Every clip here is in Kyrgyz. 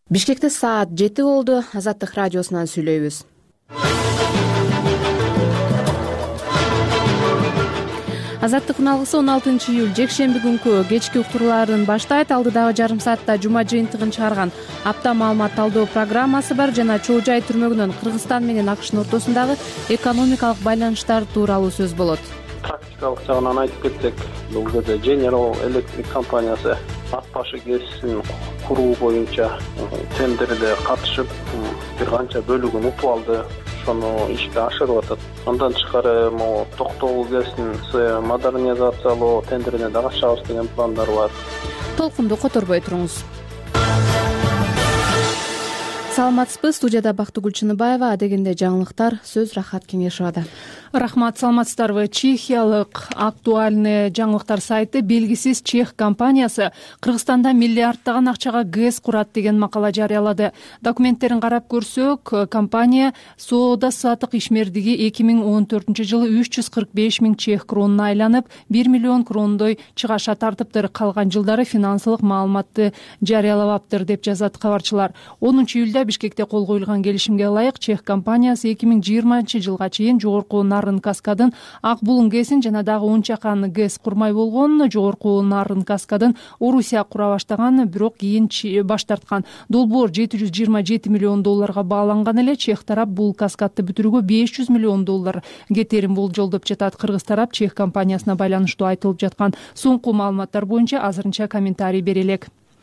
Бишкекте саат 7 болду. Азаттык радиосунан сүйлөйбүз. Азаттыктын алгысы 16 июль жекшемби күнкү кечки уктурууларын баштайт. Алдыдагы жарым саатта жума жыйынтыгын чыгарган апта маалымат талдоо программасы бар жана Чоо Жай түрмөгүнөн Кыргызстан менен АКШнын ортосундагы экономикалык байланыштар тууралуу сөз болот. Практикалык жагынан айтып кетсек, бул жерде General Electric компаниясы ат башы кесисин куруу боюнча тендерде катышып, бир канча бөлүгүн утуп алды. Ошону ишке ашырып атат. Андан тышкары могу Токтогул кесисин модернизациялоо тендерине да катышабыз деген пландар бар. Толкунду которбой туруңуз. Саламатсызбы, студияда Бактыгүл Чыныбаева. Адегенде жаңылыктар, сөз Рахат Кеңешовада. Рахмат, саламатсыздарбы. Чехиялык актуальный жаңылыктар сайты белгисиз чех компаниясы Кыргызстанда миллиарддаган акчага ГЭС курат деген макала жарыялады. Документтерин карап көрсөк, компания соода сатык ишмердиги 2014-жылы 345 миң чех кронуна айланып, 1 миллион крондой чыгаша тартыптыр. Калган жылдары финансылык маалыматты жарыялабаптыр деп жазат кабарчылар. 10-июлда Бишкекте кол коюлган келишимге ылайык чех компаниясы 2020-жылга чейин жогорку Нарын каскадын Ак Булун ГЭСин жана дагы 10 чакан ГЭС курмай болгон. Жогорку Нарын каскадын Орусия кура баштаган, бирок кийин баш тарткан. Долбоор $727 миллион бааланган эле. Чех тарап бул каскадты бүтүрүүгө $500 миллион кетерин болжолдоп жатат. Кыргыз тарап чех компаниясына байланыштуу айтылып жаткан соңку маалыматтар боюнча азырынча комментарий бере элек.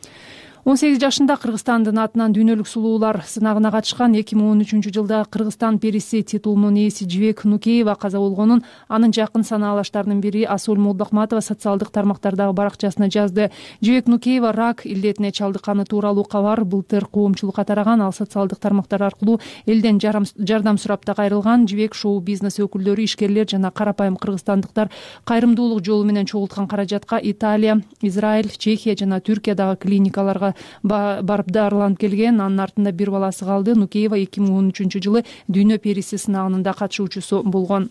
18 жашында Кыргызстандын атынан дүйнөлүк сулуулар сынагына катышкан 2013-жылда Кыргызстан периси титулунун ээси Жибек Нукеева каза болгонун анын жакын санаалаштарынын бири Асул Молдохматова социалдык тармактардагы баракчасына жазды. Жибек Нукеева рак илдетине чалдыкканы тууралуу кабар былтыр коомчулукка тараган. Ал социалдык тармактар аркылуу элден жардам сурап да кайрылган. Жибек шоу бизнес өкүлдөрү, ишкерлер жана карапайым кыргызстандыктар кайрымдуулук жолу менен чогулткан каражатка Италия, Израиль, Чехия жана Түркиядагы клиникаларга барып дарыланып келген. Анын артында бир баласы калды. Нукеева 2013-жылы дүйнө периси сынагынын да катышуучусу болгон.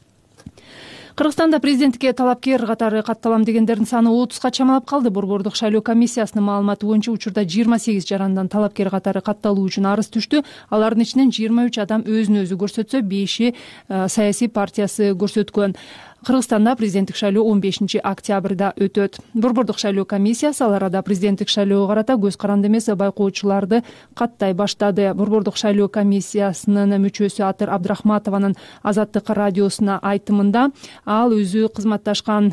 Кыргызстанда президенттикке талапкер катары катталам дегендердин саны 30га чамалап калды. Борбордук шайлоо комиссиясынын маалыматы боюнча учурда 28 жарандан талапкер катары катталуу үчүн арыз түштү. Алардын ичинен 23 адам өзүн өзү көрсөтсө, 5 саясий партиясы көрсөткөн. Кыргызстанда президенттик шайлоо 15 октябрда өтөт. Борбордук шайлоо комиссиясы ал арада президенттик шайлоого карата көз каранды эмес байкоочуларды каттай баштады. Борбордук шайлоо комиссиясынын мүчөсү Атыр Абдрахматованын Азаттык радиосуна айтымында ал өзара кызматташкан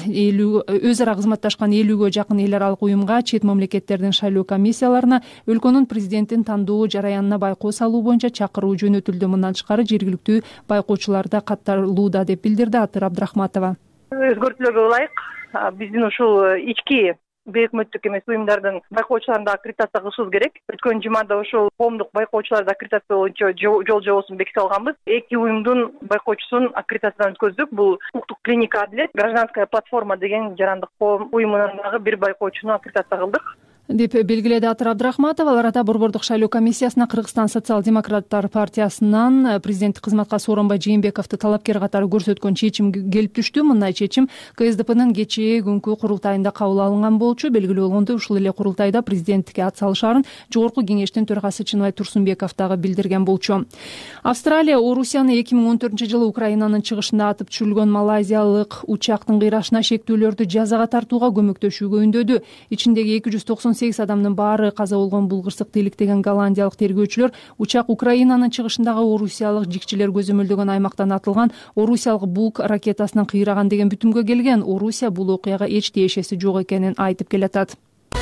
50-гө жакын эл аралык уюмга, чет мамлекеттердин шайлоо комиссияларына, өлкөнүн президентин тандоо жараянына байкоо салуу боюнча чакыруу жөнөтүлдү. Мындан тышкары жергиликтүү байкоочулар да катталууда деп билдирди Атыр Абдрахматова. Өзгөртүүлөргө ылайык биздин ушул ички бейөкмөттүк эмес уюмдардын байкоочуларын да аккредитация кылышыбыз керек. Өткөн жумада ошол коомдук байкоочуларды аккредитация боюнча жол жобосун беките алганбыз. 2 уюмдун байкоочусун аккредитациядан өткөздүк. Бул укуктук клиника Адилет, гражданская платформа деген жарандык коом уюмунан дагы бир байкоочуну аккредитация кылдык деп белгиледи Атыр Абдрахматова. Ал арада борбордук шайлоо комиссиясына Кыргызстан социал-демократтар партиясынан президенттик кызматка Сооронбай Жээнбековду талапкер катары көрсөткөн чечим келип түштү. Мындай чечим КСДПнын кечээ күнкү курултайында кабыл алынган болчу. Белгилүү болгондой, ушул эле курултайда президенттикке ат салышаарын жогорку кеңештин төрагасы Чыныбай Турсунбеков дагы билдирген болчу. Австралия Орусияны 2014-жылы Украинанын чыгышында атып түшүрүлгөн малайзиялык учактын кыйрашына шектүүлөрдү жазага тартууга көмөктөшүүгө үндөдү. Ичиндеги 298 адамдын баары каза болгон. Бул кырсыкты иликтеген голландиялык тергөөчүлөр учак Украинанын чыгышындагы орусиялык жикчилер көзөмөлдөгөн аймактан атылган орусиялык Бук ракетасынан кыйраган деген бүтүмгө келген. Орусия бул окуяга эч тиешеси жок экенин айтып келатат.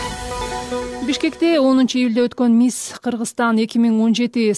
Бишкекте 10-июлда өткөн Миссис Кыргызстан 2017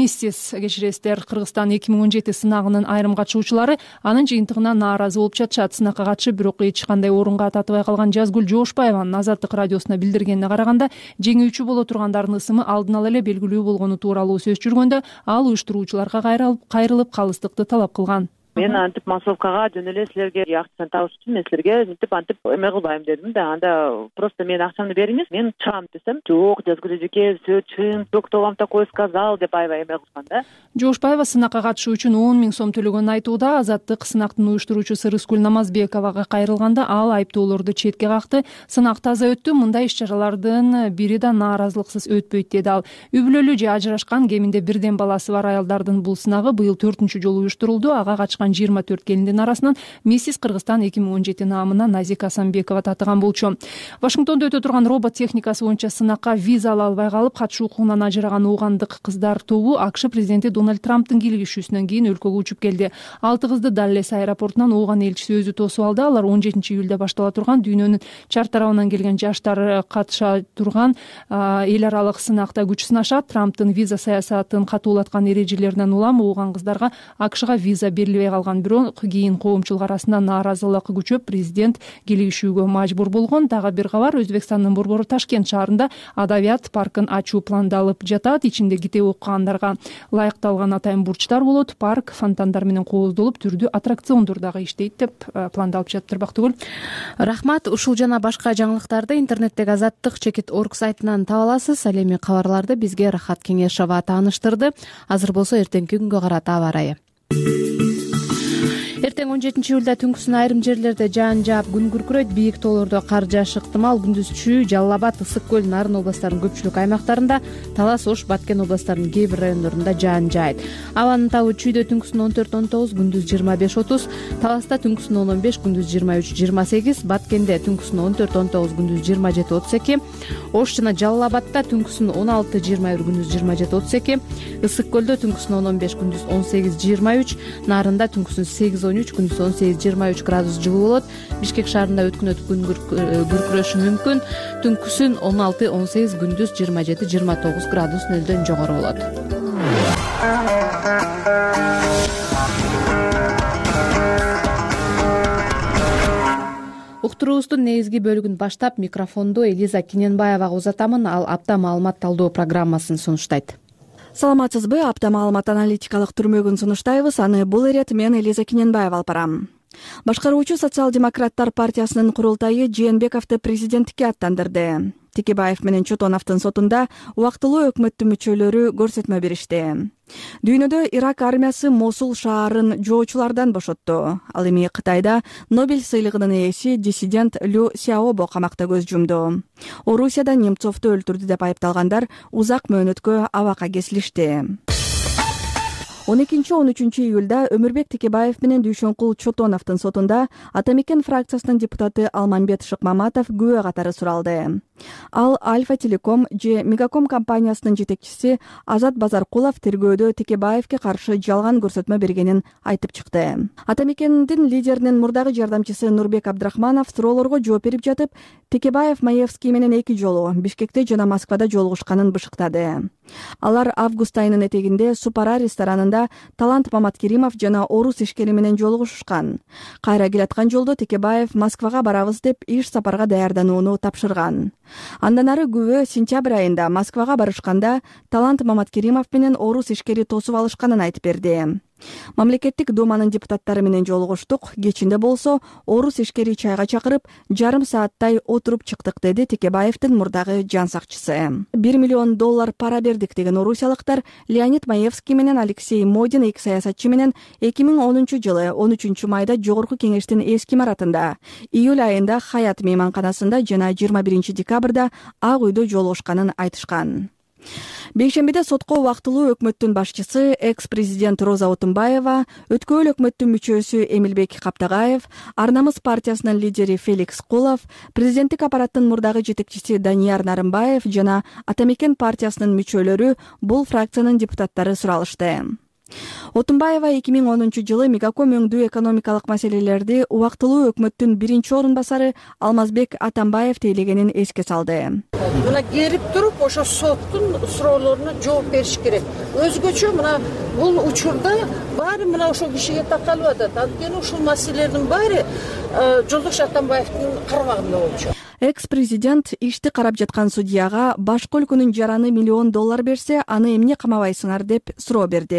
сынагынын айрым катышуучулары анын жыйынтыгынан нааразы болуп жатышат. Сынакка катышып, бирок эч кандай орунга татыбай калган Жазгүл Жоошбаеванын Азаттык радиосуна билдиргенине караганда, жеңүүчү боло тургандардын ысымы алдын ала эле белгилүү болгону тууралуу сөз жүргөндө, ал уюштуруучуларга кайрылып калыстыкты талап кылган. Мен антип массовкага жөн эле силерге акчаны табыш үчүн мен силерге мынтип антип эме кылбайм дедим да. Анда просто мен акчамды бериңиз, мен чыгам десем, жок, Жазгүл эжеке, чын, доктор вам такое сказал деп аябай эме кылган да. Жошбаева сынакка катышуу үчүн 10 000 сом төлөгөнүн айтууда. Азаттык сынактын уюштуруучусу Рыскүл Намазбековага кайрылганда ал айыптоолорду четке какты. Сынак таза өттү, мындай иш-чаралардын бири да нааразылыксыз өтпөйт деди ал. Үй бүлөлүү же ажырашкан, кеминде бирден баласы бар аялдардын бул сынагы быйыл 4-чү жолу уюштурулду. Ага катышкан 24 келиндин арасынан Миссис Кыргызстан 2017 наамына Назика Асанбекова татыган болчу. Вашингтондо өтө турган робот техникасы боюнча сынакка виза ала албай калып, катышуу укугунан ажыраган уугандык кыздар тобу AQSh президенти Дональд Трамптын кийлигишүүсүнөн кийин өлкөгө учуп келди. 6 кызды Даллес аэропортунан ууган элчиси өзү тосуп алды. Алар 17-июлда баштала турган дүйнөнүн чар тарабынан келген жаштар катыша турган эл аралык сынакта күч сынашат. Трамптын виза саясатын катуулаткан эрежелеринен улам ууган кыздарга AQShга виза берилбей калган. Бирок кийин коомчулук арасында нааразылык күчөп, президент кийлигишүүгө мажбур болгон. Дагы бир кабар, Өзбекстандын борбору Ташкент шаарында адабият паркын ачуу пландалып жатат. Ичинде китеп окугандарга ылайыкталган атайын бурчтар болот. Парк фонтандар менен кооздолуп, түрдүү аттракциондор дагы иштейт деп пландалып жатыр. Бактыгүл, рахмат. Ушул жана башка жаңылыктарды интернеттеги azattik.org сайтынан таба аласыз. Ал эми кабарларды бизге Рахат Кеңешова тааныштырды. Азыр болсо эртеңки күнгө карата аба ырайы. Эртең 17-июлда түнкүсүн айрым жерлерде жаан жаап, күн күркүрөйт, бийик тоолордо кар жаашы ыктымал. Күндүз Чүй, Жалал Абад, Ысык көл, Нарын областтарынын көпчүлүк аймактарында, Талас, Ош, Баткен областтарынын кээ бир райондорунда жаан жаайт. Абанын табы Чүйдө түнкүсүн 14-19, күндүз 25-30, Таласта түнкүсүн 10-15, күндүз 23-28, Баткенде түнкүсүн 14-19, күндүз 27-32, Ош жана Жалал Абадта түнкүсүн 16-21, күндүз 27-32, Ысык көлдө түнкүсүн 10-15, күндүз 18-23, Нарында түнкүсүн 8-13, күндүз 18-23 градус жылуу болот. Бишкек шаарында өткүнөт күн күркүрөшү мүмкүн. Түнкүсүн 16-18, күндүз 27-29 градус нөлдөн жогору болот. Уктуруубуздун негизги бөлүгүн баштап, микрофонду Элиза Кененбаевага узатамын. Ал апта маалымат талдоо программасын сунуштайт. Саламатсызбы? Апта маалымат аналитикалык түрмөгүн сунуштайбыз. Аны бул эрет мен Элиза Кененбаева алып барам. Башкаруучу социал-демократтар партиясынын курултайы Жээнбековду президенттикке аттандырды. Текебаев менен Чотоновдун сотунда убактылуу өкмөттүн мүчөлөрү көрсөтмө беришти. Дүйнөдө Ирак армиясы Мосул шаарын жоочулардан бошотту. Ал эми Кытайда Нобель сыйлыгынын ээси диссидент Лю Сяобо камакта көз жумду. Орусияда Немцовду өлтүрдү деп айыпталгандар узак мөөнөткө абакка кесилишти. 12-13 июлда Өмүрбек Текебаев менен Дүйшөнкул Чотоновдун сотунда Атамекен фракциясынын депутаты Алмамбет Шыкмаматов күбө катары суралды. Ал Альфа Телеком же Мегаком компаниясынын жетекчиси Азат Базаркулов тергөөдө Текебаевке каршы жалган көрсөтмө бергенин айтып чыкты. Атамекендин лидеринин мурдагы жардамчысы Нурбек Абдрахманов суроолорго жооп берип жатып, Текебаев Маевский менен 2 жолу Бишкекте жана Москвада жолугушканын бышыктады. Алар август айынын этегинде Супара ресторанында Талант Маматкеримов жана орус ишкери менен жолугушушкан. Кайра келаткан жолдо Текебаев Москвага барабыз деп иш сапарга даярданууну тапшырган. Андан ары күбө сентябрь айында Москвага барышканда Талант Маматкеримов менен орус ишкери тосуп алышканын айтып берди. Мамлекеттик думанын депутаттары менен жолугуштук. Кечинде болсо орус ишкери чайга чакырып, жарым сааттай отуруп чыктык, деди Текебаевдин мурдагы жан сакчысы. $1 миллион пара бердик деген орусиялыктар Леонид Маевский менен Алексей Модин, эки саясатчы менен 2010-жылы 13 майда Жогорку кеңештин эски имаратында, июль айында Хаят мейманканасында жана 21 декабрда Ак үйдө жолугушканын айтышкан. Бейшембиде сотко убактылуу өкмөттүн башчысы экс-президент Роза Отунбаева, өткөл өкмөттүн мүчөсү Эмилбек Каптагаев, Ар намыс партиясынын лидери Феликс Кулов, президенттик аппараттын мурдагы жетекчиси Данияр Нарымбаев жана Атамекен партиясынын мүчөлөрү бул фракциянын депутаттары суралышты. Отунбаева 2010-жылы Мегаком өңдүү экономикалык маселелерди убактылуу өкмөттүн биринчи орун басары Алмазбек Атамбаев тейлегенин эске салды. Мына келип туруп ошо соттун суроолоруна жооп бериш керек. Өзгөчө мына бул учурда баары мына ошол кишиге такалып атат. Анткени ушул маселелердин баары Жолдош Атамбаевдин кармагында болчу. Экс-президент ишти карап жаткан судьяга башка өлкөнүн жараны $1 миллион берсе, аны эмне камабайсыңар деп суроо берди.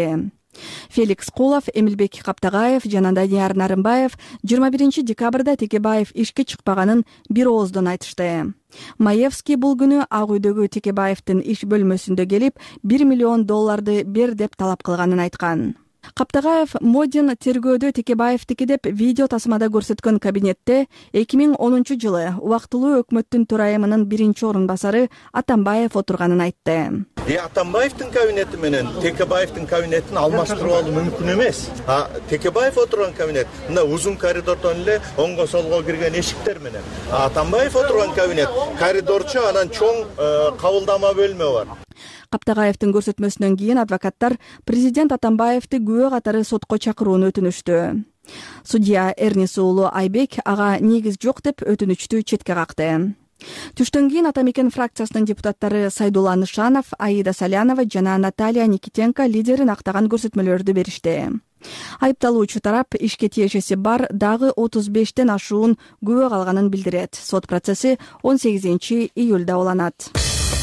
Феликс Кулов, Эмилбек Каптагаев жана Данияр Нарымбаев 21 декабрда Текебаев ишке чыкпаганын бир ооздон айтышты. Маевский бул күнү Ак үйдөгү Текебаевдин иш бөлмөсүндө келип $1 миллион бер деп талап кылганын айткан. Каптагаев Модин тергөөдө Текебаевдики деп видео тасмада көрсөткөн кабинетте 2010 жылы убактылуу өкмөттүн төрайымынын биринчи орун басары Атамбаев отурганын айтты. Атамбаевдин кабинети менен Текебаевдин кабинетин алмаштырып алуу мүмкүн эмес. Текебаев отурган кабинет мына узун коридордон эле оңго солго кирген эшиктер менен. Атамбаев отурган кабинет коридорчу, анан чоң кабылдама бөлмө бар. Каптагаевдин көрсөтмөсүнөн кийин адвокаттар президент Атамбаевди күбө катары сотко чакырууну өтүнүштү. Судья Эрнис уулу Айбек ага негиз жок деп өтүнүчтү четке какты. Түштөн кийин Атамекен фракциясынын депутаттары Сайдулла Нышанов, Аида Салянова жана Наталья Никитенко лидерин актаган көрсөтмөлөрдү беришти. Айыпталуучу тарап ишке тиешеси бар дагы 35тен ашуун күбө калганын билдирет. Сот процесси 18 июлда уланат.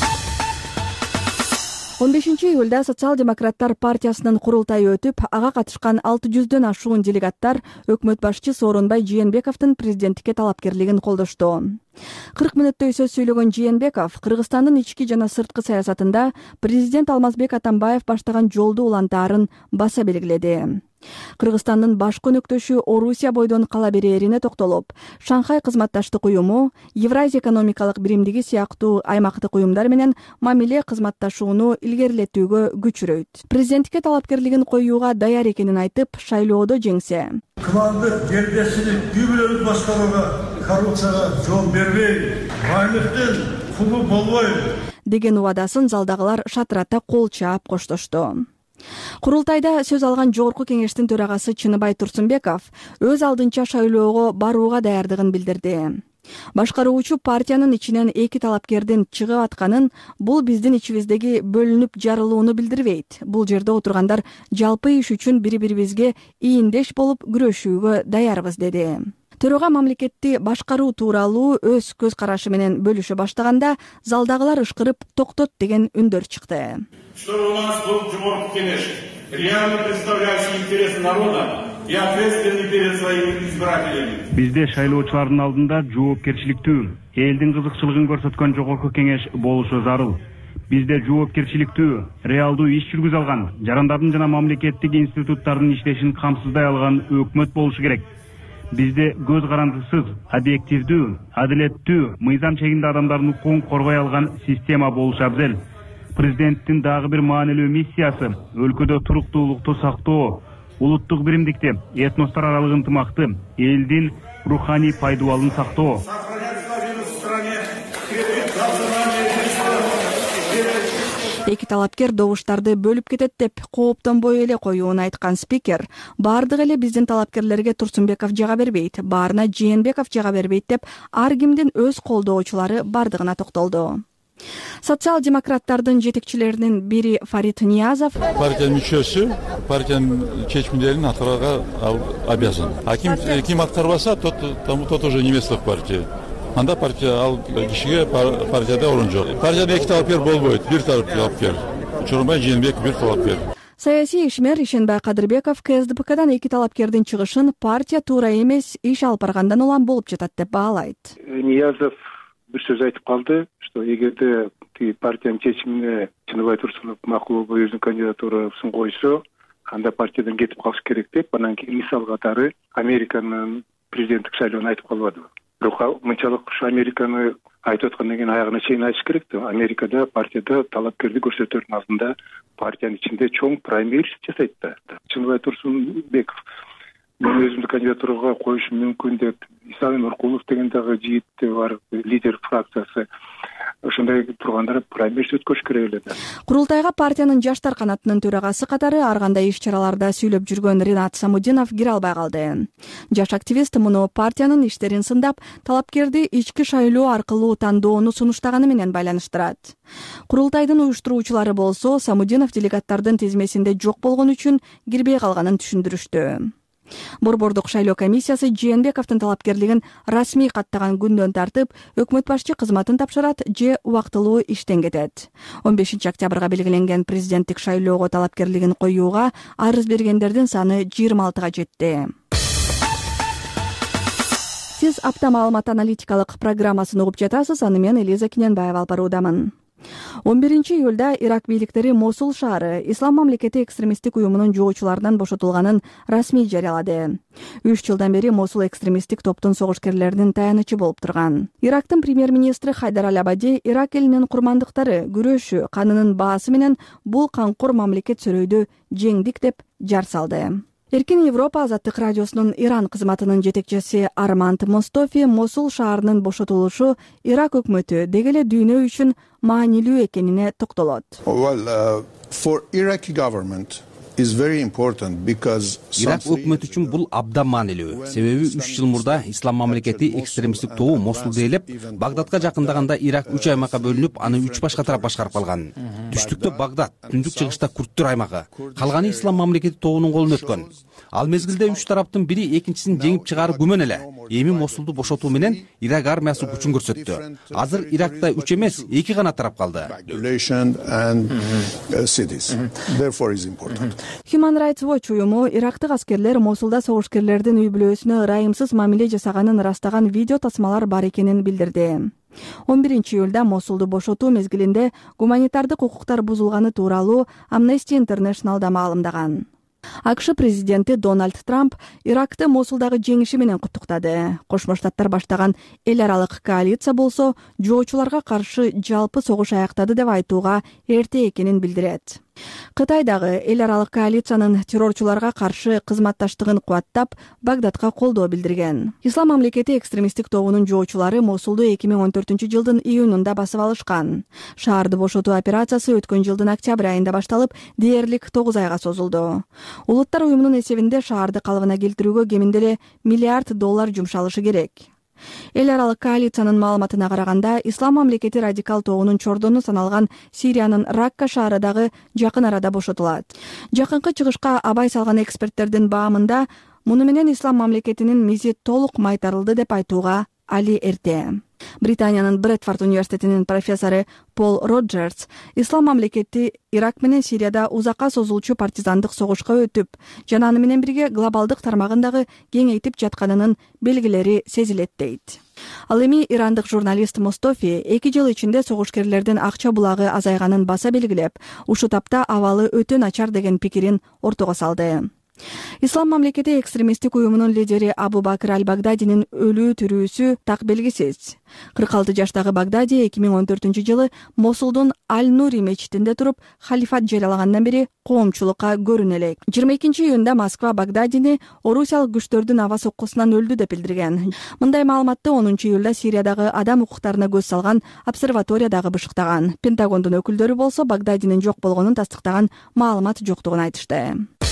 15 июлда Социал-демократтар партиясынын курултайы өтүп, ага катышкан 600дөн ашуун делегаттар өкмөт башчы Сооронбай Жээнбековдун президенттикке талапкерлигин колдошту. 40 мүнөттөй сөз сүйлөгөн Жээнбеков Кыргызстандын ички жана сырткы саясатында президент Алмазбек Атамбаев баштаган жолду улантаарын баса белгиледи. Кыргызстандын баш көнөктөшү Орусия бойдон кала берерине токтолуп, Шанхай кызматташтык уюму, Евразия экономикалык биримдиги сыяктуу аймактык уюмдар менен мамиле кызматташууну илгерилетүүгө күчүрөйт. Президенттикке талапкерлигин коюуга даяр экенин айтып, шайлоодо жеңсе, кымалдык дербестүүлүк үй-бүлөлүк башкарууга, коррупцияга жол бербей, байлыктын кулу болбой деген убадасын залдагылар шатырата кол чаап коштошту. Курултайда сөз алган Жогорку кеңештин төрагасы Чыныбай Турсунбеков өз алдынча шайлоого барууга даярдыгын билдирди. Башкаруучу партиянын ичинен эки талапкердин чыгып атканын, бул биздин ичибиздеги бөлүнүп жарылууну билдирбейт. Бул жерде отургандар жалпы иш үчүн бири-бирибизге ийиндеш болуп күрөшүүгө даярбыз деди. Төрага мамлекетти башкаруу тууралуу өз көз карашы менен бөлүшө баштаганда залдагылар ышкырып токтот деген үндөр чыкты. Что у нас был Жогорку кеңеш, реально представляющий интересы народа и ответственный перед своими избирателями. Бизде шайлоочулардын алдында жоопкерчиликтүү, элдин кызыкчылыгын көрсөткөн Жогорку кеңеш болушу зарыл. Бизде жоопкерчиликтүү, реалдуу иш жүргүзө алган, жарандардын жана мамлекеттик институттардын иштешин камсыздай алган өкмөт болушу керек. Бизде көз карандысыз, объективдүү, адилеттүү, мыйзам чегинде адамдардын укугун коргой алган система болушу абзел. Президенттин дагы бир маанилүү миссиясы өлкөдө туруктуулукту сактоо, улуттук биримдикти, этностор аралык ынтымакты, элдин руханий пайдубалын сактоо. Эки талапкер добуштарды бөлүп кетет деп кооптонбой эле коюун айткан спикер, бардык эле биздин талапкерлерге Турсунбеков жага бербейт, баарына Жээнбеков жага бербейт деп ар кимдин өз колдоочулары бардыгына токтолду. Социал-демократтардын жетекчилеринин бири Фарид Ниязов партиянын мүчөсү партиянын чечимдерин аткарууга обязан. Ким аткарбаса, тот уже не место в партии. Анда партия ал кишиге партияда орун жок. Партияда эки талапкер болбойт, бир талапкер. Сооронбай Жээнбеков бир талапкер. Саясий ишмер Ишенбай Кадырбеков КСДПКдан эки талапкердин чыгышын партия туура эмес, иш алып баргандан улам болуп жатат деп баалайт. Ниязов бир сөз айтып калды, что эгерде партиянын чечимине Чыныбай Турсунов макул болбой өзүнүн кандидатурасын койсо, анда партиядан кетип калыш керек деп, анан кийин мисал катары Американын президенттик шайлоонун айтып калбады. Бирок мынчалык Американы айтып аткандан кийин аягына чейин айтыш керек да. Америкада партияда талапкерди көрсөтөрдүн алдында партиянын ичинде чоң праймерис жасайт да. Чыныбай Турсунбеков мен өзүмдү кандидатурага коюшум мүмкүн деп, Исаев Нуркулов деген дагы жигит бар, лидер фракциясы. Ошондой тургандар праймерис өткөрүш керек эле да. Курултайга партиянын жаштар канатынын төрагасы катары ар кандай иш-чараларда сүйлөп жүргөн Ринат Самудинов кире албай калды. Жаш активист муну партиянын иштерин сындап, талапкерди ички шайлоо аркылуу тандоону сунуштаганы менен байланыштырат. Курултайдын уюштуруучулары болсо Самудинов делегаттардын тизмесинде жок болгон үчүн кирбей калганын түшүндүрүштү. Борбордук шайлоо комиссиясы Жээнбековдун талапкерлигин расмий каттаган күндөн тартып өкмөт башчы кызматын тапшырат же убактылуу иштен кетет. 15 октябрга белгиленген президенттик шайлоого талапкерлигин коюуга арыз бергендердин саны 26га жетти. Сиз апта маалымат аналитикалык программасын угуп жатасыз. Аны мен Элиза Кененбаева алып баруудамын. 11 июлда Ирак бийликтери Мосул шаары Ислам мамлекети экстремисттик уюмунун жоочуларынан бошотулганын расмий жарыялады. 3 жылдан бери Мосул экстремисттик топтун согушкерлеринин таянычы болуп турган. Ирактын премьер-министри Хайдар Аль-Абади Ирак элинин курмандыктары күрөшү канынын баасы менен бул канкор мамлекет сөрөйдү жеңдик деп жар салды. Эркин Европа азаттык радиосунун Иран кызматынын жетекчиси Арманд Мостофи Мосул шаарынын бошотулушу Ирак өкмөтү деги эле дүйнө үчүн маанилүү экенине токтолот. Ирак өкмөтү үчүн бул абдан маанилүү. Себеби 3 жыл мурда Ислам мамлекети экстремисттик тобу Мосулду ээлеп, Багдадка жакындаганда Ирак 3 аймакка бөлүнүп, аны 3 башка тарап башкарып калган. Түштүктө Багдад, түндүк чыгышта Курттар аймагы, калганы Ислам мамлекети тобунун колуна өткөн. Ал мезгилде 3 тараптын бири экинчисин жеңип чыгаары күмөн эле. Эми Мосулду бошотуу менен Ирак армиясы күчүн көрсөттү. Азыр Иракта 3 эмес, 2 гана тарап калды. Human Rights Watch уюму Ирактык аскерлер Мосулда согушкерлердин үй бүлөсүнө ырайымсыз мамиле жасаганын ырастаган видео тасмалар бар экенин билдирди. 11 июлда Мосулду бошотуу мезгилинде гуманитардык укуктар бузулганы тууралуу Amnesty International'да маалымдаган. АКШ президенти Дональд Трамп Иракты Мосулдагы жеңиши менен куттуктады. Кошмо Штаттар баштаган эл аралык коалиция болсо, жоочуларга каршы жалпы согуш аяктады деп айтууга эрте экенин билдирет. Кытай дагы эл аралык коалициянын террорчуларга каршы кызматташтыгын кубаттап, Багдадка колдоо билдирген. Ислам мамлекети экстремисттик тобунун жоочулары Мосулду 2014-жылдын июнунда басып алышкан. Шаарды бошотуу операциясы өткөн жылдын октябрь айында башталып, дээрлик 9 айга созулду. Улуттар уюмунун эсебинде шаарды калыбына келтирүүгө кеминде эле $1 миллиард жумшалышы керек. Эл аралык коалициянын маалыматына караганда, Ислам мамлекети радикал тобунун чордону саналган Сириянын Ракка шаары дагы жакын арада бошотулат. Жакынкы чыгышка абай салган эксперттердин баамында, муну менен Ислам мамлекетинин мизи толук майтарылды деп айтууга али эрте. Британиянын Брэдфорд университетинин профессору Пол Роджерс Ислам мамлекети Ирак менен Сирияда узакка созулчу партизандык согушка өтүп, жана аны менен бирге глобалдык тармагындагы кеңейтип жатканынын белгилери сезилет дейт. Ал эми ирандык журналист Мостофи 2 жыл ичинде согушкерлердин акча булагы азайганын баса белгилеп, ушул тапта абалы өтө начар деген пикирин ортого салды. Ислам мамлекети экстремисттик уюмунун лидери Абу Бакр Аль-Багдадинин өлүү тирүүсү так белгисиз. 46 жаштагы Багдади 2014-жылы Мосулдун Аль-Нури мечитинде туруп халифат жарыялагандан бери коомчулукка көрүнө элек. 22 июнда Москва Багдадини орусиялык күчтөрдүн аба соккусунан өлдү деп билдирген. Мындай маалыматты 10 июлда Сириядагы адам укуктарына көз салган обсерватория дагы бышыктаган. Пентагондун өкүлдөрү болсо Багдадинин жок болгонун тастыктаган маалымат жоктугун айтышты.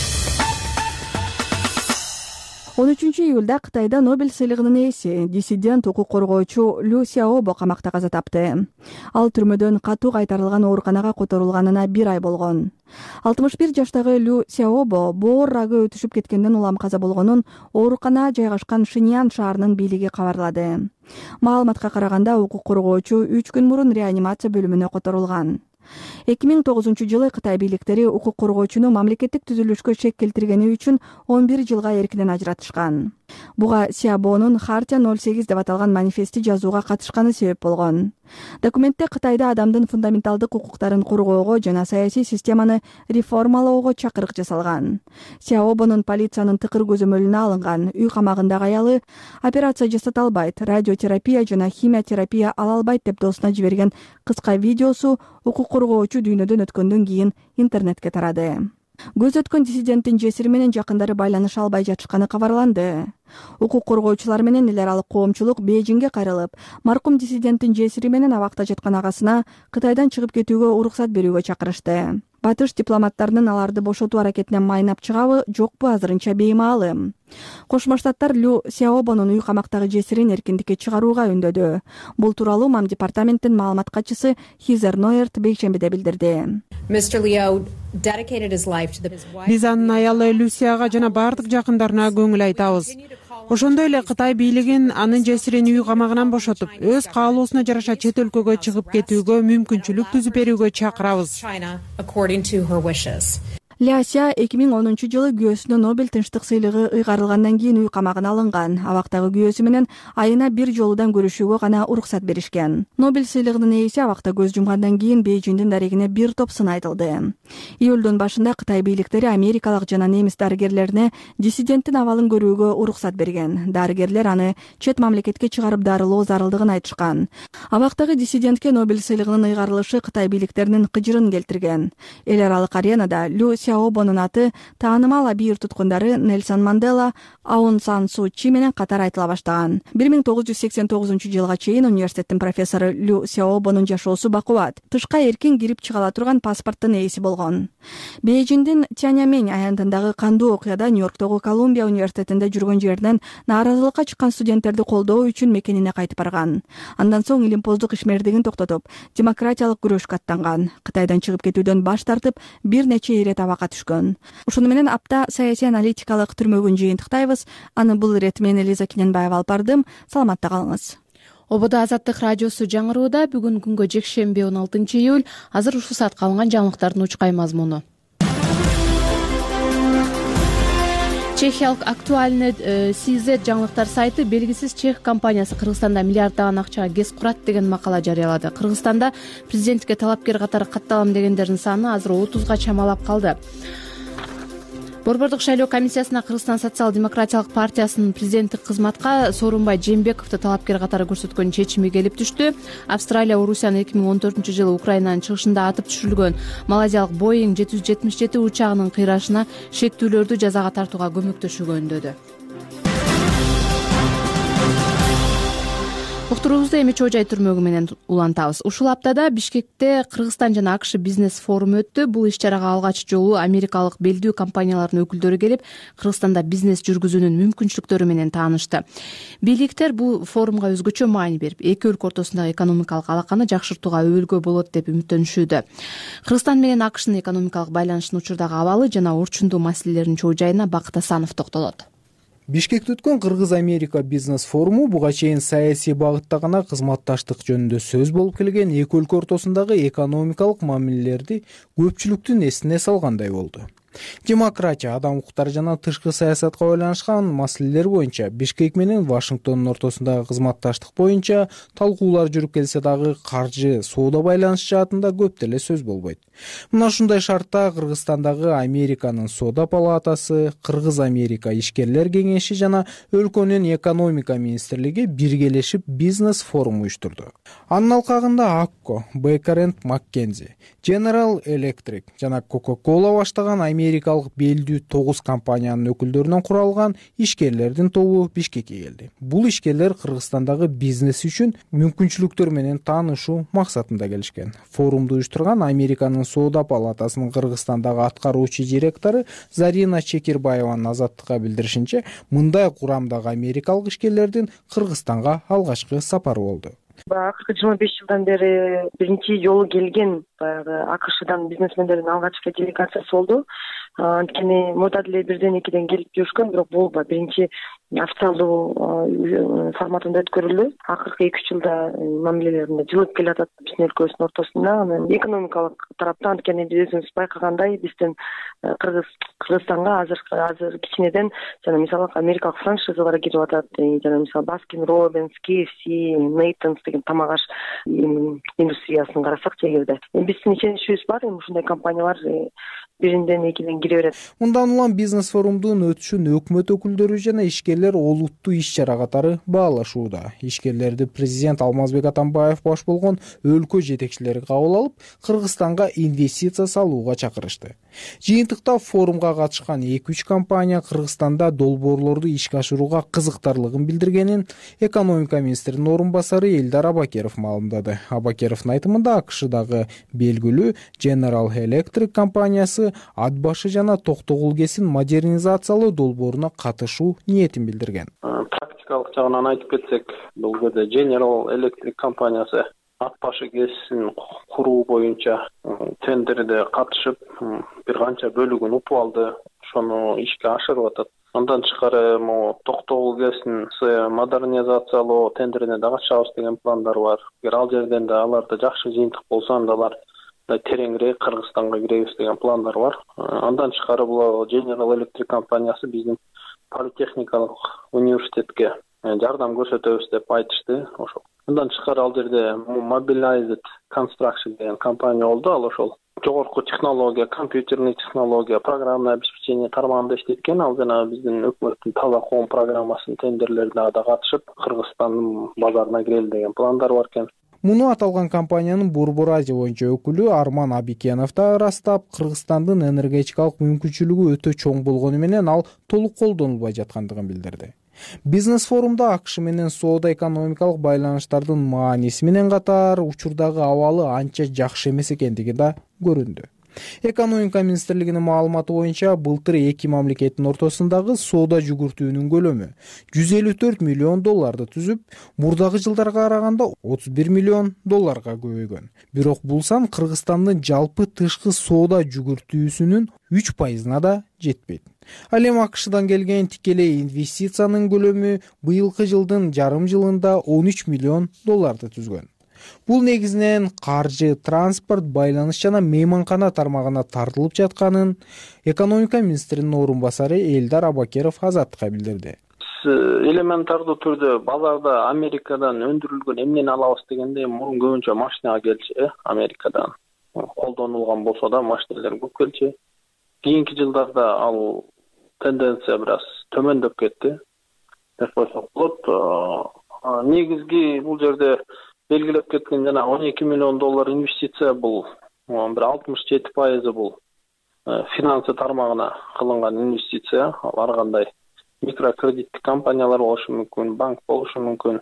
13 июлда Кытайда Нобель сыйлыгынын ээси, диссидент укук коргоочу Лю Сяобо камакта каза тапты. Ал түрмөдөн катуу кайтарылган ооруканага которулганына 1 ай болгон. 61 жаштагы Лю Сяобо боор рагы өтүшүп кеткенден улам каза болгонун оорукана жайгашкан Шиньян шаарынын бийлиги кабарлады. Маалыматка караганда укук коргоочу 3 күн мурун реанимация бөлүмүнө которулган. 2009-жылы Кытай бийликтери укук коргоочуну мамлекеттик түзүлүшкө шек келтиргени үчүн 11 жылга эркинен ажыратышкан. Буга Сиабонун Хартия 08 деп аталган манифести жазууга катышканы себеп болгон. Документте Кытайда адамдын фундаменталдык укуктарын коргоого жана саясий системаны реформалоого чакырык жасалган. Сиабонун полициянын тыкыр көзөмөлүнө алынган, үй камагындагы аялы операция жасата албайт, радиотерапия жана химиотерапия ала албайт деп досуна жиберген кыска видеосу укук коргоочу дүйнөдөн өткөндөн кийин интернетке тарады. Көз өткөн диссиденттин жесири менен жакындары байланыша албай жатышканы кабарланды. Укук коргоочулар менен эл аралык коомчулук Бейжиңге кайрылып, маркум диссиденттин жесири менен абакта жаткан агасына Кытайдан чыгып кетүүгө уруксат берүүгө чакырышты. батыш дипломаттарынын аларды бошотуу аракетинен майнап чыгабы жокпу азырынча беймаалым. Кошмо Штаттар Лю Сяобонун үй камактагы жесирин эркиндикке чыгарууга үндөдү. Бул тууралуу МАМ департаменттин маалымат катчысы Хизер Нойерт бейшембиде билдирди. Биз анын аялы Люсияга жана бардык жакындарына көңүл айтабыз. Ошондой эле Кытай бийлигин анын жесирин үй камагынан бошотуп, өз каалоосуна жараша чет өлкөгө чыгып кетүүгө мүмкүнчүлүк түзүп берүүгө чакырабыз. Ляся 2010-жылы күйөөсүнө Нобель тынчтык сыйлыгы ыйгарылгандан кийин үй камагына алынган. Абактагы күйөөсү менен айына бир жолудан көрүшүүгө гана уруксат беришкен. Нобель сыйлыгынын ээси абакта көз жумгандан кийин Бейжиңдин дарегине бир топ сын айтылды. Июлдун башында Кытай бийликтери америкалык жана немис дарыгерлерине диссиденттин абалын көрүүгө уруксат берген. Дарыгерлер аны чет мамлекетке чыгарып дарылоо зарылдыгын айтышкан. Абактагы диссидентке Нобель сыйлыгынын ыйгарылышы Кытай бийликтеринин кыжырын келтирген. Эл аралык аренада Лю Сяобонун аты таанымал абийир туткундары Нельсон Мандела, Аун Сан Су Чи менен катар айтыла баштаган. 1989-жылга чейин университеттин профессору Лю Сяобонун жашоосу бакубат. Тышка эркин кирип чыгала турган паспорттун ээси болгон. Бейжиңдин Тяньаньмэнь аянтындагы кандуу окуяда Нью-Йорктогу Колумбия университетинде жүргөн жеринен нааразылыкка чыккан студенттерди колдоо үчүн мекенине кайтып барган. Андан соң илимпоздук ишмердигин токтотуп, демократиялык күрөшкө аттанган. Кытайдан чыгып кетүүдөн баш тартып, бир нече ирет абакка түшкөн. Ошону менен апта саясий аналитикалык түрмөгүн жыйынтыктайбыз. Аны бул ирет мен Элиза Киненбаева алып бардым. Саламатта калыңыз. Ободо Азаттык радиосу жаңырууда. Бүгүн күнгө жекшемби 16 июль. Азыр ушул саатка алынган жаңылыктардын учкай мазмуну. Чехиялык актуальный CZ жаңылыктар сайты белгисиз чех компаниясы Кыргызстанда миллиарддаган акчага ГЭС курат деген макала жарыялады. Кыргызстанда президенттикке талапкер катары катталам дегендердин саны азыр 30га чамалап калды. Борбордук шайлоо комиссиясына Кыргызстан социал-демократиялык партиясынын президенттик кызматка Сооронбай Жээнбековду талапкер катары көрсөткөн чечими келип түштү. Австралия Орусиянын 2014-жылы Украинанын чыгышында атып түшүрүлгөн Малайзиялык Boeing 777 учагынын кыйрашына шектүүлөрдү жазага тартууга көмөктөшүүгө үндөдү. Уктуруубузду эми Чоо Жай түрмөгү менен улантабыз. Ушул аптада Бишкекте Кыргызстан жана АКШ бизнес форуму өттү. Бул иш-чарага алгач жолу америкалык белдүү компаниялардын өкүлдөрү келип, Кыргызстанда бизнес жүргүзүүнүн мүмкүнчүлүктөрү менен таанышты. Бийликтер бул форумга өзгөчө маани берип, эки өлкө ортосундагы экономикалык алаканы жакшыртууга өбөлгө болот деп үмүттөнүшүүдө. Кыргызстан менен АКШнын экономикалык байланышынын учурдагы абалы жана орчундуу маселелеринин чоо жайына Бакыт Асанов токтолот. Бишкекте өткөн Кыргыз-Америка бизнес форуму буга чейин саясий багытта гана кызматташтык жөнүндө сөз болуп келген эки өлкө ортосундагы экономикалык мамилелерди көпчүлүктүн эсине салгандай болду. Демократия, адам укуктары жана тышкы саясатка байланышкан маселелер боюнча Бишкек менен Вашингтондун ортосундагы кызматташтык боюнча талкуулар жүрүп келсе дагы каржы, соода байланышы жаатында көп деле сөз болбойт. Мына ушундай шартта Кыргызстандагы Американын соода палатасы, Кыргыз-Америка ишкерлер кеңеши жана өлкөнүн экономика министрлиги биргелешип бизнес форум уюштурду. Анын алкагында Акко, Baker & McKenzie, General Electric жана Coca-Cola баштаган америкалык белдүү 9 компаниянын өкүлдөрүнөн куралган ишкерлердин тобу Бишкекке келди. Бул ишкерлер Кыргызстандагы бизнес үчүн мүмкүнчүлүктөр менен таанышуу максатында келишкен. Форумду уюштурган Американын соода палатасынын Кыргызстандагы аткаруучу директору Зарина Чекирбаеванын Азаттыкка билдиришинче, мындай курамдагы америкалык ишкерлердин Кыргызстанга алгачкы сапары болду. Акыркы 25 жылдан бери биринчи жолу келген баягы АКШдан бизнесмендердин алгачкы делегациясы болду. Анткени мурда деле бирден экиден келип жүрүшкөн, бирок бул биринчи официалдуу форматында өткөрүлдү. Акыркы 2-3 жылда мамилелеринде жылып келатат биздин өлкөбүздүн ортосунда. Анан экономикалык тараптан анткени биз өзүбүз байкагандай биздин Кыргызстанга азыр кичинеден жана мисалы америкалык франшизалар кетип атат. Жана мисалы Baskin Robbins, KFC, Nathan's деген тамак аш индустриясын карасак чегерде. Биздин ишеничибиз бар, ушундай компаниялар биринден экиден кире берет. Мындан улам бизнес форумдун өтүшүн өкмөт өкүлдөрү жана ишкерлер олуттуу иш-чара катары баалашууда. Ишкерлерди президент Алмазбек Атамбаев баш болгон өлкө жетекчилери кабыл алып, Кыргызстанга инвестиция салууга чакырышты. Жыйынтыкта форумга катышкан 2-3 компания Кыргызстанда долбоорлорду ишке ашырууга кызыктарлыгын билдиргенин экономика министринин орун басары Элдар Абакеров маалымдады. Абакеровдун айтымында АКШдагы белгилүү General Electric компаниясы ат башы жана Токтогул КЭСин модернизациялоо долбооруна катышуу ниетин билдирген. Практикалык жагынан айтып кетсек, бул жерде General Electric компаниясы ат башы КЭСин куруу боюнча тендерде катышып, бир канча бөлүгүн утуп алды. Ошону ишке ашырып атат. Андан тышкары Токтогул КЭСин модернизациялоо тендерине да катышабыз деген пландар бар. Эгер ал жерден да аларда жакшы жыйынтык болсо, анда алар тереңирээк Кыргызстанга киребиз деген пландар бар. Андан тышкары бул General Electric компаниясы биздин политехникалык университетке жардам көрсөтөбүз деп айтышты. Ошол. Андан тышкары ал жерде Mobilized Construction деген компания болду. Ал ошол жогорку технология, компьютерный технология, программное обеспечение тармагында иштеткен. Ал жана биздин өкмөттүн таза коом программасынын тендерлерине да катышып, Кыргызстандын базарына кирели деген пландар бар экен. Муну аталган компаниянын Борбор Азия боюнча өкүлү Арман Абикенов да ырастап, Кыргызстандын энергетикалык мүмкүнчүлүгү өтө чоң болгону менен ал толук колдонулбай жаткандыгын билдирди. Бизнес форумда АКШ менен соода экономикалык байланыштардын мааниси менен катар учурдагы абалы анча жакшы эмес экендиги да көрүндү. Экономика министрлигинин маалыматы боюнча былтыр эки мамлекеттин ортосундагы соода жүгүртүүнүн көлөмү $154 миллион түзүп, мурдагы жылдарга караганда $31 миллион көбөйгөн. Бирок бул сан Кыргызстандын жалпы тышкы соода жүгүртүүсүнүн 3% да жетпейт. Ал эми АКШдан келген тикелей инвестициянын көлөмү быйылкы жылдын жарым жылында $13 миллион түзгөн. Бул негизинен каржы, транспорт, байланыш жана мейманкана тармагына тартылып жатканын экономика министринин орун басары Элдар Абакеров Азаттыкка билдирди. Элементардуу түрдө базарда Америкадан өндүрүлгөн эмнени алабыз дегенде мурун көбүнчө машинага келчү, Америкадан колдонулган болсо да машиналар көп келчү. Кийинки жылдарда ал тенденция бир аз төмөндөп кетти деп койсок болот. Негизги бул жерде белгилеп кеткен жана $12 миллион инвестиция бул бир 67% бул финансы тармагына кылынган инвестиция. Ар кандай микрокредиттик компаниялар болушу мүмкүн, банк болушу мүмкүн.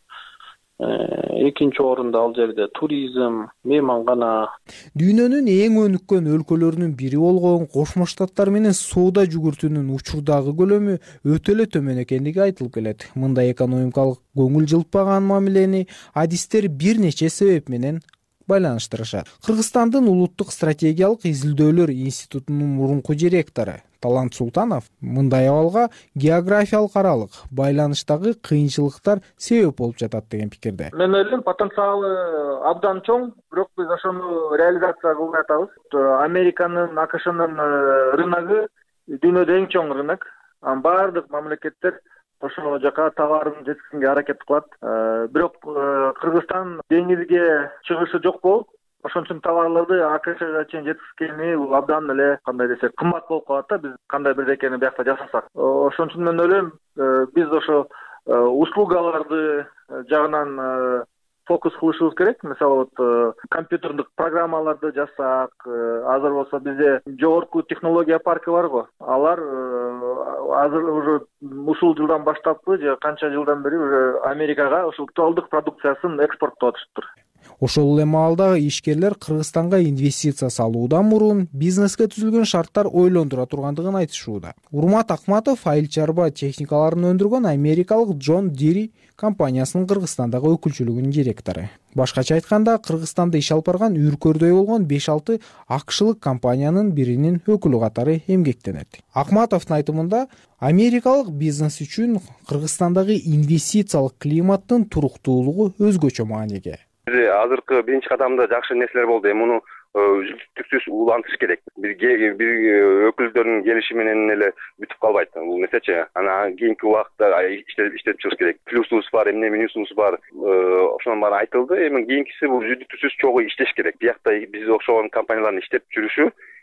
Экинчи орунда ал жерде туризм, мейманкана. Дүйнөнүн эң өнүккөн өлкөлөрүнүн бири болгон Кошмо Штаттар менен соода жүгүртүүнүн учурдагы көлөмү өтө эле төмөн экендиги айтылып келет. Мындай экономикалык көңүл жылтпаган мамилени адистер бир нече себеп менен байланыштырышат. Кыргызстандын улуттук стратегиялык изилдөөлөр институтунун мурунку директору Талант Султанов мындай абалга географиялык аралык байланыштагы кыйынчылыктар себеп болуп жатат деген пикирде. Мен ойлойм, потенциалы абдан чоң, бирок биз ошону реализация кылбай атабыз. Американын, АКШнын рыногу дүйнөдө эң чоң рынок. Баардык мамлекеттер ошол жака товарын жеткизүүгө аракет кылат. Бирок Кыргызстан деңизге чыгышы жок болуп, ошон үчүн товарларды АКШга чейин жеткизгени бул абдан эле кандай десек кымбат болуп калат да, биз кандай бирдекени биякта жасасак. Ошон үчүн мен ойлойм, биз ошо услугаларды жагынан фокус кылышыбыз керек. Мисалы компьютердик программаларды жасасак, азыр болсо бизде жогорку технология парки бар го. Алар азыр уже ушул жылдан баштаппы же канча жылдан бери уже Америкага ушул тоолдук продукциясын экспорттоп атышыптыр. Ошол эле маалда ишкерлер Кыргызстанга инвестиция салуудан мурун бизнеске түзүлгөн шарттар ойлондура тургандыгын айтышууда. Урмат Акматов айыл чарба техникаларын өндүргөн америкалык John Deere компаниясынын Кыргызстандагы өкүлчүлүгүнүн директору. Башкача айтканда, Кыргызстанда иш алып барган үркөрдөй болгон 5-6 акшылык компаниянын биринин өкүлү катары эмгектенет. Акматовдун айтымында, америкалык бизнес үчүн Кыргызстандагы инвестициялык климаттын туруктуулугу өзгөчө мааниге. Азыркы биринчи кадамда жакшы нерселер болду. Муну үздүктүксүз улантыш керек. Бир өкүлдөрдүн келиши менен эле бүтүп калбайт. Бул нерсечи. Анан кийинки убакытта иштелип чыгыш керек. Плюсубуз бар, эмне минусубуз бар. Ошонун баары айтылды. Эми кийинкиси бул үздүктүксүз чогуу иштеш керек. Биякта биз окшогон компаниялардын иштеп жүрүшү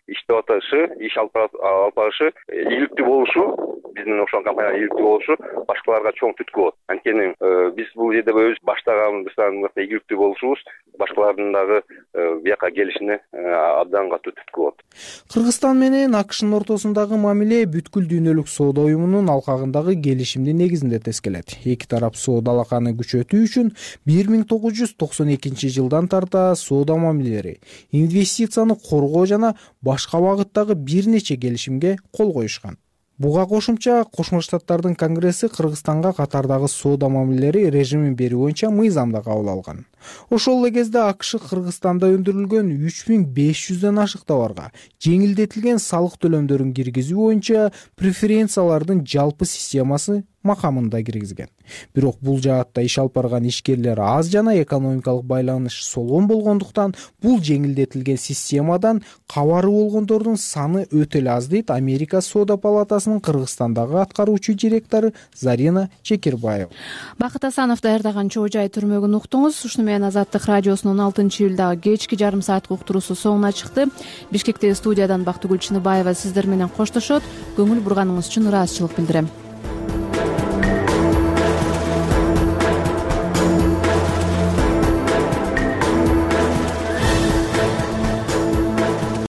иштеп атышы, иш алып барышы, ийгиликтүү болушу, биздин ошол компания ийгиликтүү болушу башкаларга чоң түрткү болот. Анткени биз бул жерде өз баштаганыбыздан ийгиликтүү болушубуз башкалардын дагы бияка келишине абдан катуу түрткү болот. Кыргызстан менен АКШнын ортосундагы мамиле бүткүл дүйнөлүк соода уюмунун алкагындагы келишимдин негизинде тескелет. Эки тарап соода алаканы күчөтүү үчүн 1992 жылдан тарта соода мамилелери, инвестицияны коргоо жана башка багыттагы бир нече келишимге кол коюшкан. Буга кошумча Кошмо Штаттардын Конгресси Кыргызстанга катардагы соода мамилелери режимин берүү боюнча мыйзам да кабыл алган. Ошол эле кезде АКШ Кыргызстанда өндүрүлгөн 3500дөн ашык товарга жеңилдетилген салык төлөмдөрүн киргизүү боюнча преференциялардын жалпы системасы макамында киргизген. Бирок бул жаатта иш алып барган ишкерлер аз жана экономикалык байланыш солгон болгондуктан бул жеңилдетилген системадан кабары болгондордун саны өтө эле аз, дейт Америка Соода палатасынын Кыргызстандагы аткаруучу директору Зарина Чекирбаева. Бакыт Асанов даярдаган Чоо Жай түрмөгүн уктуңуз. Ушуну менен Азаттык радиосунун 6-июлдагы кечки жарым сааттык уктуруусу соңуна чыкты. Бишкектеги студиядан Бактыгүл Чыныбаева сиздер менен коштошот. Көңүл бурганыңыз үчүн ыраазычылык билдирем.